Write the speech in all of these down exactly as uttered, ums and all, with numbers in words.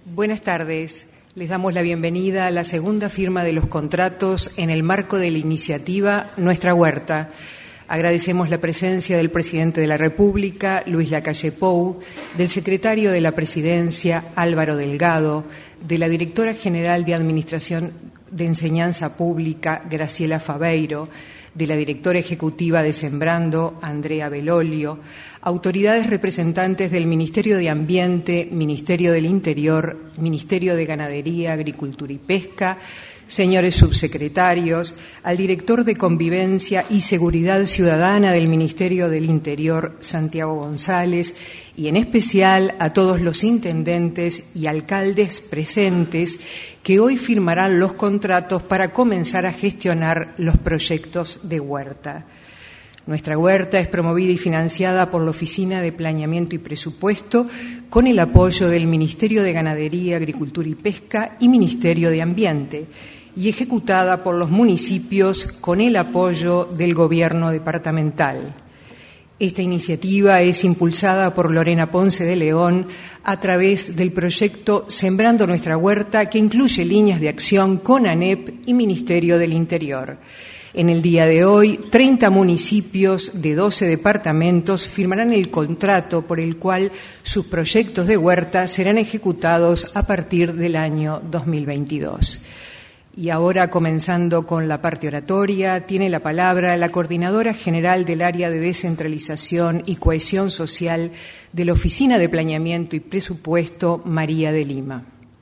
Buenas tardes. Les damos la bienvenida a la segunda firma de los contratos en el marco de la iniciativa Nuestra Huerta. Agradecemos la presencia del Presidente de la República, Luis Lacalle Pou, del Secretario de la Presidencia, Álvaro Delgado, de la Directora General de Administración de Enseñanza Pública, Graciela Fabeiro, de la Directora Ejecutiva de Sembrando, Andrea Belolio, autoridades representantes del Ministerio de Ambiente, Ministerio del Interior, Ministerio de Ganadería, Agricultura y Pesca, señores subsecretarios, al director de Convivencia y Seguridad Ciudadana del Ministerio del Interior, Santiago González, y en especial a todos los intendentes y alcaldes presentes que hoy firmarán los contratos para comenzar a gestionar los proyectos de huerta. Nuestra Huerta es promovida y financiada por la Oficina de Planeamiento y Presupuesto con el apoyo del Ministerio de Ganadería, Agricultura y Pesca y Ministerio de Ambiente, y ejecutada por los municipios con el apoyo del Gobierno departamental. Esta iniciativa es impulsada por Lorena Ponce de León a través del proyecto Sembrando Nuestra Huerta, que incluye líneas de acción con ANEP y Ministerio del Interior. En el día de hoy, treinta municipios de doce departamentos firmarán el contrato por el cual sus proyectos de huerta serán ejecutados a partir del año dos mil veintidós. Y ahora, comenzando con la parte oratoria, tiene la palabra la Coordinadora General del Área de Descentralización y Cohesión Social de la Oficina de Planeamiento y Presupuesto, María de Lima.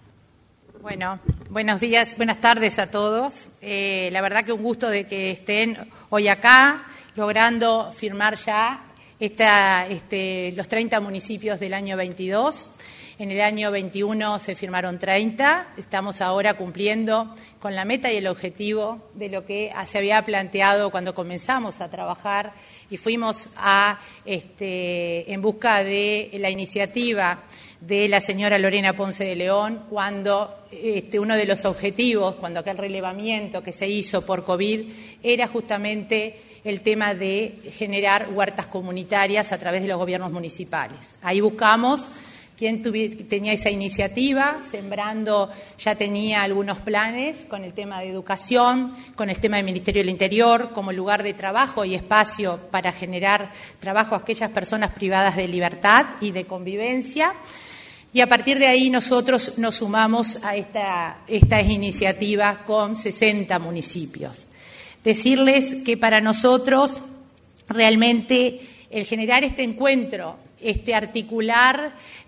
Bueno, buenos días, buenas tardes a todos. Eh, la verdad que un gusto de que estén hoy acá, logrando firmar ya esta, este, los treinta municipios del año veintidós. En el año veintiuno se firmaron treinta, estamos ahora cumpliendo con la meta y el objetivo de lo que se había planteado cuando comenzamos a trabajar y fuimos a, este, en busca de la iniciativa de la señora Lorena Ponce de León, cuando este, uno de los objetivos, cuando aquel relevamiento que se hizo por COVID, era justamente el tema de generar huertas comunitarias a través de los gobiernos municipales. Ahí buscamos quién tenía esa iniciativa. Sembrando ya tenía algunos planes con el tema de educación, con el tema del Ministerio del Interior, como lugar de trabajo y espacio para generar trabajo a aquellas personas privadas de libertad y de convivencia. Y a partir de ahí nosotros nos sumamos a esta, esta iniciativa con sesenta municipios. Decirles que para nosotros realmente el generar este encuentro, este articular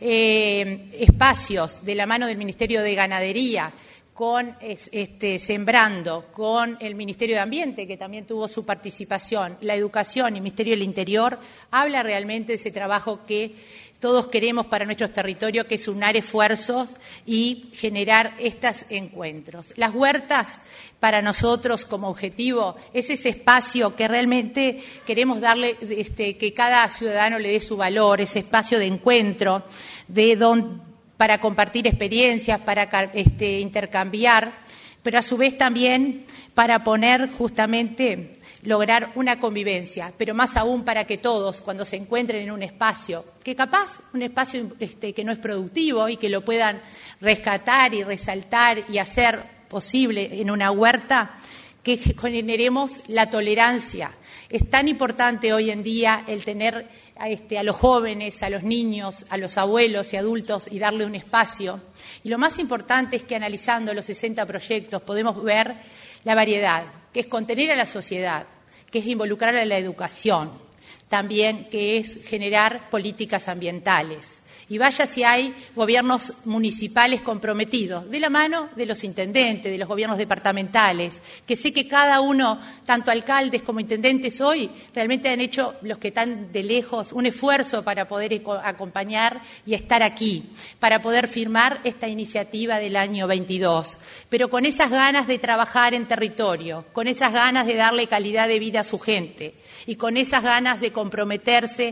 eh, espacios de la mano del Ministerio de Ganadería, con este, Sembrando, con el Ministerio de Ambiente, que también tuvo su participación, la Educación y el Ministerio del Interior, habla realmente de ese trabajo que todos queremos para nuestros territorios, que es unar esfuerzos y generar estos encuentros. Las huertas, para nosotros como objetivo, es ese espacio que realmente queremos darle, este, que cada ciudadano le dé su valor, ese espacio de encuentro, de don, para compartir experiencias, para este, intercambiar, pero a su vez también para poner justamente lograr una convivencia, pero más aún para que todos, cuando se encuentren en un espacio, que capaz, un espacio este, que no es productivo y que lo puedan rescatar y resaltar y hacer posible en una huerta, que generemos la tolerancia. Es tan importante hoy en día el tener a, este, a los jóvenes, a los niños, a los abuelos y adultos y darle un espacio. Y lo más importante es que analizando los sesenta proyectos podemos ver la variedad, que es contener a la sociedad, que es involucrar a la educación, también que es generar políticas ambientales. Y vaya si hay gobiernos municipales comprometidos, de la mano de los intendentes, de los gobiernos departamentales, que sé que cada uno, tanto alcaldes como intendentes hoy, realmente han hecho, los que están de lejos, un esfuerzo para poder acompañar y estar aquí, para poder firmar esta iniciativa del año veintidós, pero con esas ganas de trabajar en territorio, con esas ganas de darle calidad de vida a su gente y con esas ganas de comprometerse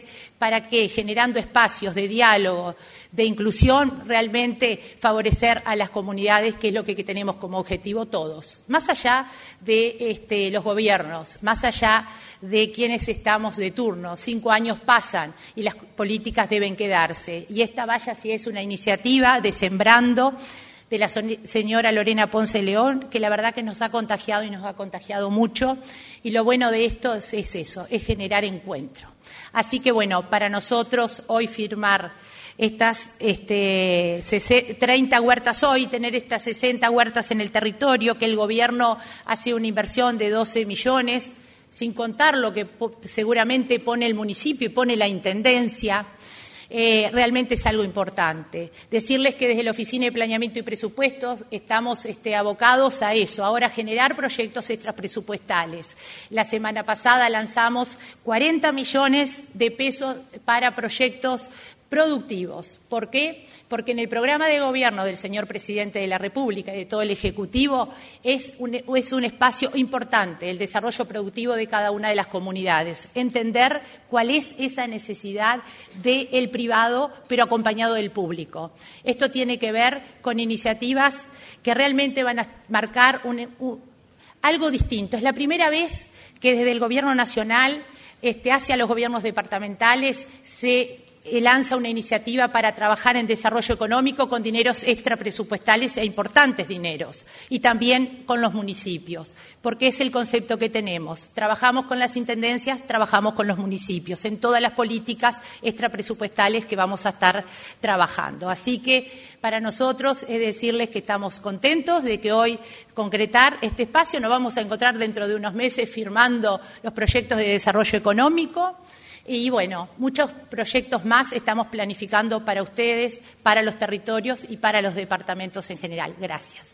para que, generando espacios de diálogo, de inclusión, realmente favorecer a las comunidades, que es lo que, que tenemos como objetivo todos, más allá de este, los gobiernos, más allá de quienes estamos de turno. Cinco años pasan y las políticas deben quedarse. Y esta, vaya si es una iniciativa de Sembrando, de la señora Lorena Ponce de León, que la verdad que nos ha contagiado y nos ha contagiado mucho, y lo bueno de esto es, es eso, es generar encuentro. Así que bueno, para nosotros hoy firmar estas este, treinta huertas hoy, tener estas sesenta huertas en el territorio, que el gobierno hace una inversión de doce millones, sin contar lo que seguramente pone el municipio y pone la intendencia, eh, realmente es algo importante. Decirles que desde la Oficina de Planeamiento y Presupuestos estamos este, abocados a eso, ahora a generar proyectos extrapresupuestales. La semana pasada lanzamos cuarenta millones de pesos para proyectos productivos. ¿Por qué? Porque en el programa de gobierno del señor Presidente de la República y de todo el Ejecutivo es un, es un espacio importante el desarrollo productivo de cada una de las comunidades. Entender cuál es esa necesidad del privado, pero acompañado del público. Esto tiene que ver con iniciativas que realmente van a marcar un, un, algo distinto. Es la primera vez que desde el Gobierno Nacional este, hacia los gobiernos departamentales se lanza una iniciativa para trabajar en desarrollo económico con dineros extrapresupuestales e importantes dineros, y también con los municipios, porque es el concepto que tenemos. Trabajamos con las intendencias, trabajamos con los municipios, en todas las políticas extrapresupuestales que vamos a estar trabajando. Así que para nosotros es decirles que estamos contentos de que hoy concretar este espacio. Nos vamos a encontrar dentro de unos meses firmando los proyectos de desarrollo económico. Y bueno, muchos proyectos más estamos planificando para ustedes, para los territorios y para los departamentos en general. Gracias.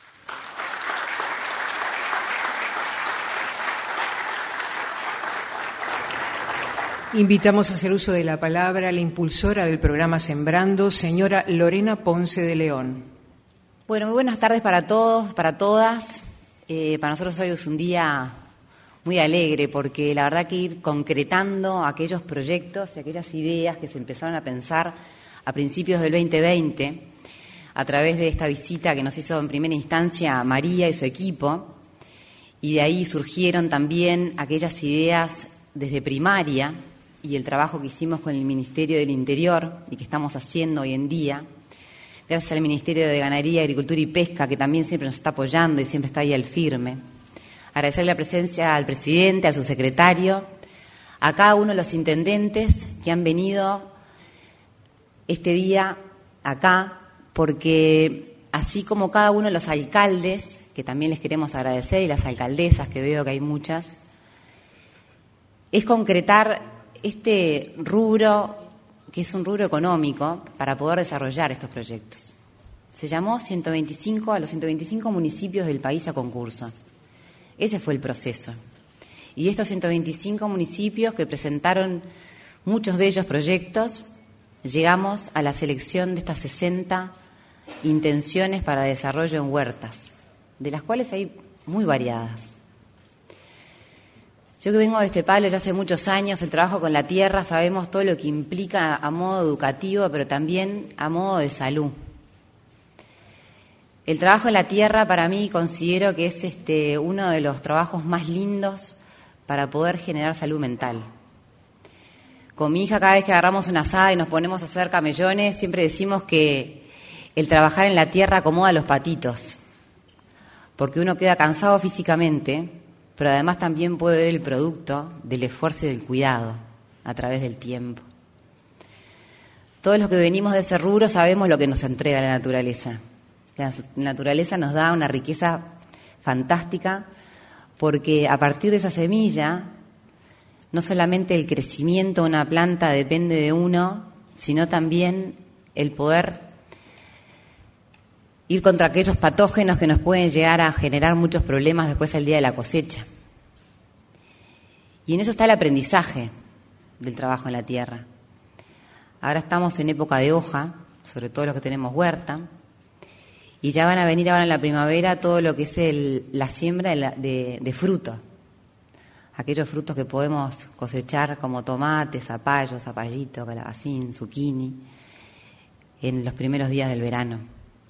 Invitamos a hacer uso de la palabra a la impulsora del programa Sembrando, señora Lorena Ponce de León. Bueno, muy buenas tardes para todos, para todas. Eh, para nosotros hoy es un día muy alegre, porque la verdad que ir concretando aquellos proyectos y aquellas ideas que se empezaron a pensar a principios del veinte veinte, a través de esta visita que nos hizo en primera instancia María y su equipo, y de ahí surgieron también aquellas ideas desde primaria y el trabajo que hicimos con el Ministerio del Interior y que estamos haciendo hoy en día, gracias al Ministerio de Ganadería, Agricultura y Pesca, que también siempre nos está apoyando y siempre está ahí al firme. Agradecerle la presencia al presidente, al subsecretario, a cada uno de los intendentes que han venido este día acá, porque así como cada uno de los alcaldes, que también les queremos agradecer, y las alcaldesas, que veo que hay muchas, es concretar este rubro, que es un rubro económico, para poder desarrollar estos proyectos. Se llamó ciento veinticinco a los ciento veinticinco municipios del país a concurso. Ese fue el proceso. Y estos ciento veinticinco municipios que presentaron muchos de ellos proyectos, llegamos a la selección de estas sesenta intenciones para desarrollo en huertas, de las cuales hay muy variadas. Yo que vengo de este palo ya hace muchos años, el trabajo con la tierra, sabemos todo lo que implica a modo educativo, pero también a modo de salud. El trabajo en la tierra para mí considero que es este, uno de los trabajos más lindos para poder generar salud mental. Con mi hija, cada vez que agarramos una asada y nos ponemos a hacer camellones, siempre decimos que el trabajar en la tierra acomoda los patitos, porque uno queda cansado físicamente, pero además también puede ver el producto del esfuerzo y del cuidado a través del tiempo. Todos los que venimos de ese rubro sabemos lo que nos entrega la naturaleza. La naturaleza nos da una riqueza fantástica, porque a partir de esa semilla, no solamente el crecimiento de una planta depende de uno, sino también el poder ir contra aquellos patógenos que nos pueden llegar a generar muchos problemas después al día de la cosecha. Y en eso está el aprendizaje del trabajo en la tierra. Ahora estamos en época de hoja, sobre todo los que tenemos huerta, y ya van a venir ahora en la primavera todo lo que es el, la siembra de, la, de, de fruto. aquellos frutos que podemos cosechar como tomate, zapallo, zapallito, calabacín, zucchini, en los primeros días del verano.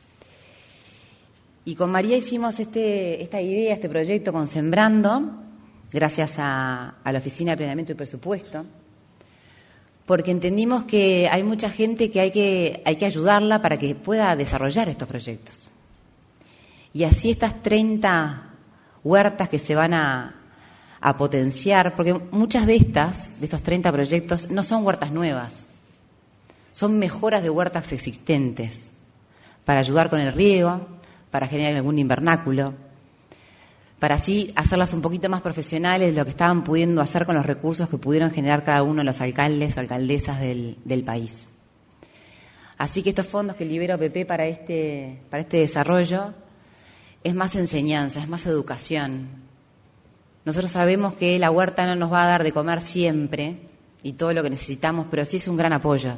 Y con María hicimos este, esta idea, este proyecto con Sembrando, gracias a, a la Oficina de Planeamiento y Presupuesto, porque entendimos que hay mucha gente que hay, que hay que ayudarla para que pueda desarrollar estos proyectos. Y así estas treinta huertas que se van a, a potenciar, porque muchas de estas, de estos treinta proyectos, no son huertas nuevas, son mejoras de huertas existentes, para ayudar con el riego, para generar algún invernáculo, para así hacerlas un poquito más profesionales de lo que estaban pudiendo hacer con los recursos que pudieron generar cada uno de los alcaldes o alcaldesas del, del país. Así que estos fondos que libera O P P para este, para este desarrollo es más enseñanza, es más educación. Nosotros sabemos que la huerta no nos va a dar de comer siempre y todo lo que necesitamos, pero sí es un gran apoyo.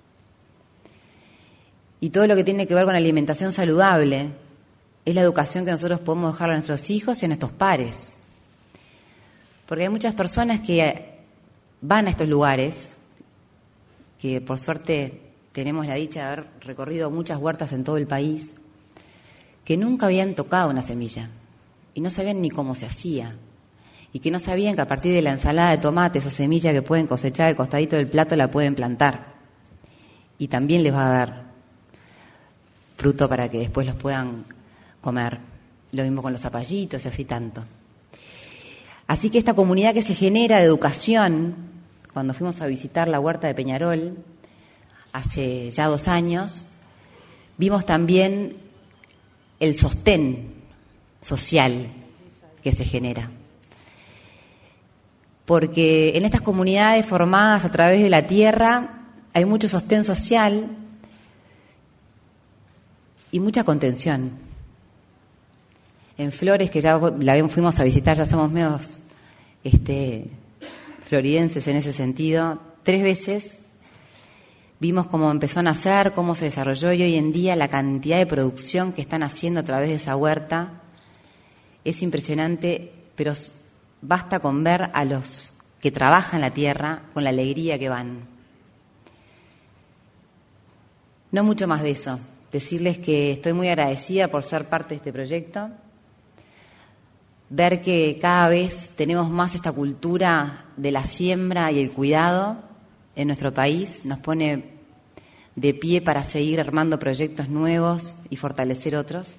Y todo lo que tiene que ver con alimentación saludable es la educación que nosotros podemos dejar a nuestros hijos y a nuestros pares. Porque hay muchas personas que van a estos lugares, que por suerte tenemos la dicha de haber recorrido muchas huertas en todo el país, que nunca habían tocado una semilla y no sabían ni cómo se hacía, y que no sabían que a partir de la ensalada de tomate, esa semilla que pueden cosechar al costadito del plato la pueden plantar y también les va a dar fruto para que después los puedan comer. Lo mismo con los zapallitos y así tanto. Así que esta comunidad que se genera de educación, cuando fuimos a visitar la huerta de Peñarol hace ya dos años, vimos también el sostén social que se genera. Porque en estas comunidades formadas a través de la tierra hay mucho sostén social y mucha contención. En Flores, que ya la fuimos a visitar, ya somos medios este, floridenses en ese sentido, tres veces vimos cómo empezó a nacer, cómo se desarrolló, y hoy en día la cantidad de producción que están haciendo a través de esa huerta es impresionante, pero basta con ver a los que trabajan la tierra con la alegría que van. No mucho más de eso. Decirles que estoy muy agradecida por ser parte de este proyecto, ver que cada vez tenemos más esta cultura de la siembra y el cuidado en nuestro país, nos pone de pie para seguir armando proyectos nuevos y fortalecer otros.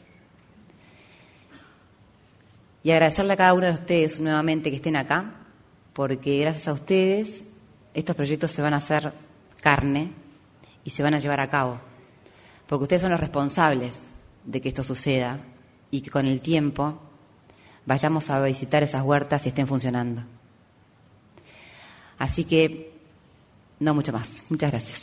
Y agradecerle a cada uno de ustedes nuevamente que estén acá, porque gracias a ustedes estos proyectos se van a hacer carne y se van a llevar a cabo. Porque ustedes son los responsables de que esto suceda y que con el tiempo vayamos a visitar esas huertas y estén funcionando. Así que, no mucho más. Muchas gracias.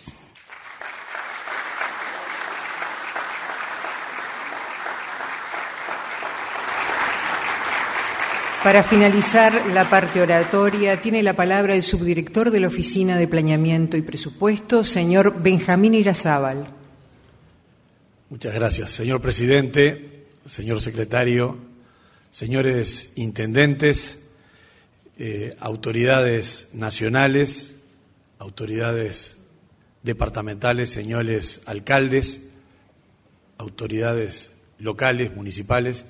Para finalizar la parte oratoria, tiene la palabra el subdirector de la Oficina de Planeamiento y Presupuesto, señor Benjamín Irazábal. Muchas gracias, señor presidente, señor secretario, señores intendentes, eh, autoridades nacionales, autoridades departamentales, señores alcaldes, autoridades locales, municipales,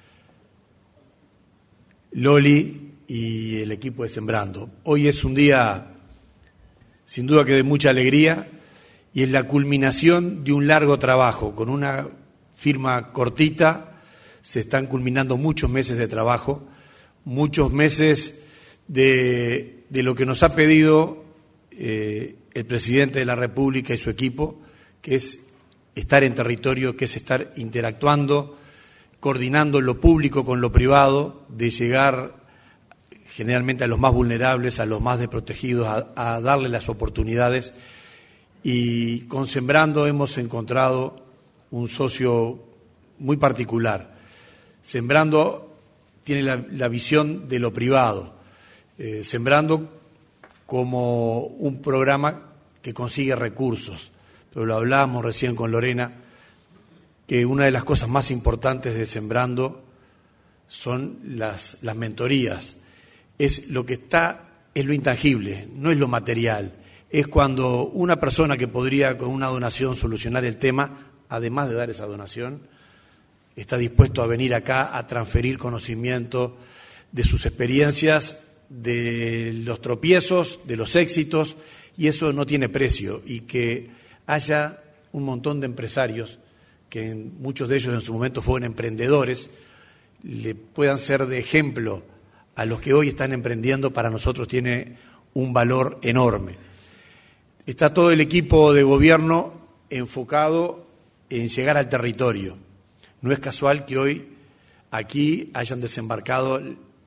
Loli y el equipo de Sembrando. Hoy es un día, sin duda que de mucha alegría, y es la culminación de un largo trabajo. Con una firma cortita se están culminando muchos meses de trabajo, muchos meses de, de lo que nos ha pedido eh, el presidente de la República y su equipo, que es estar en territorio, que es estar interactuando, coordinando lo público con lo privado, de llegar generalmente a los más vulnerables, a los más desprotegidos, a, a darle las oportunidades. Y con Sembrando hemos encontrado un socio muy particular. Sembrando tiene la, la visión de lo privado, eh, Sembrando como un programa que consigue recursos. Pero lo hablábamos recién con Lorena, que una de las cosas más importantes de Sembrando son las, las mentorías, es lo que está, es lo intangible, no es lo material. Es cuando una persona que podría con una donación solucionar el tema, además de dar esa donación, está dispuesto a venir acá a transferir conocimiento de sus experiencias, de los tropiezos, de los éxitos, y eso no tiene precio. Y que haya un montón de empresarios, que en, muchos de ellos en su momento fueron emprendedores, le puedan ser de ejemplo a los que hoy están emprendiendo, para nosotros tiene un valor enorme. Está todo el equipo de gobierno enfocado en llegar al territorio. No es casual que hoy aquí hayan desembarcado,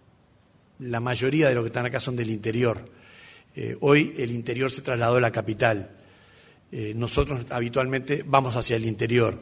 la mayoría de los que están acá son del interior. Eh, hoy el interior se trasladó a la capital. Eh, nosotros habitualmente vamos hacia el interior.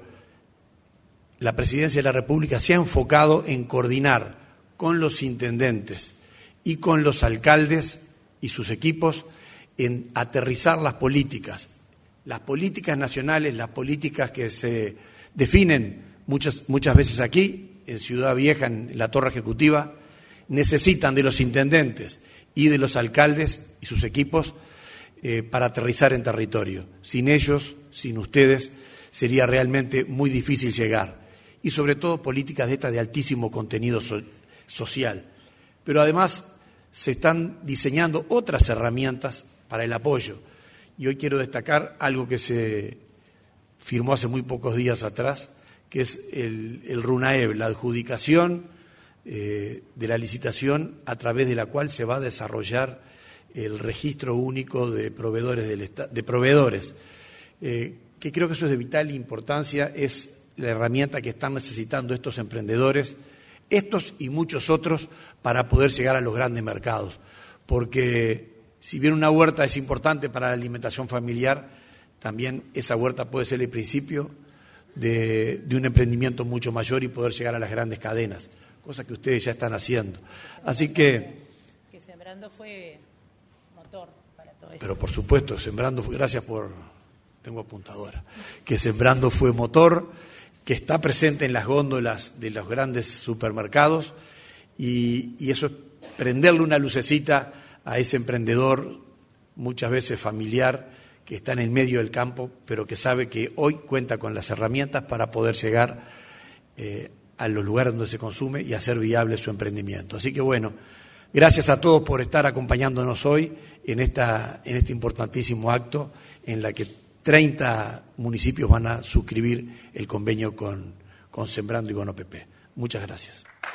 La Presidencia de la República se ha enfocado en coordinar con los intendentes y con los alcaldes y sus equipos en aterrizar las políticas, las políticas nacionales, las políticas que se definen muchas, muchas veces aquí, en Ciudad Vieja, en la Torre Ejecutiva, necesitan de los intendentes y de los alcaldes y sus equipos eh, para aterrizar en territorio. Sin ellos, sin ustedes, sería realmente muy difícil llegar. Y sobre todo políticas de estas de altísimo contenido so- social. Pero además se están diseñando otras herramientas para el apoyo. Y hoy quiero destacar algo que se firmó hace muy pocos días atrás, que es el, el RUNAEB, la adjudicación eh, de la licitación a través de la cual se va a desarrollar el registro único de proveedores, del esta, de proveedores eh, que creo que eso es de vital importancia, es la herramienta que están necesitando estos emprendedores, estos y muchos otros, para poder llegar a los grandes mercados. Porque si bien una huerta es importante para la alimentación familiar, también esa huerta puede ser el principio de, de un emprendimiento mucho mayor y poder llegar a las grandes cadenas, cosa que ustedes ya están haciendo. Así que... Que Sembrando fue motor para todo esto. Pero por supuesto, Sembrando fue, gracias por... tengo apuntadora, que Sembrando fue motor, que está presente en las góndolas de los grandes supermercados, y, y eso es prenderle una lucecita a ese emprendedor, muchas veces familiar, que está en el medio del campo, pero que sabe que hoy cuenta con las herramientas para poder llegar eh, a los lugares donde se consume y hacer viable su emprendimiento. Así que bueno, gracias a todos por estar acompañándonos hoy en, esta, en este importantísimo acto en la que treinta municipios van a suscribir el convenio con, con Sembrando y con O P P. Muchas gracias.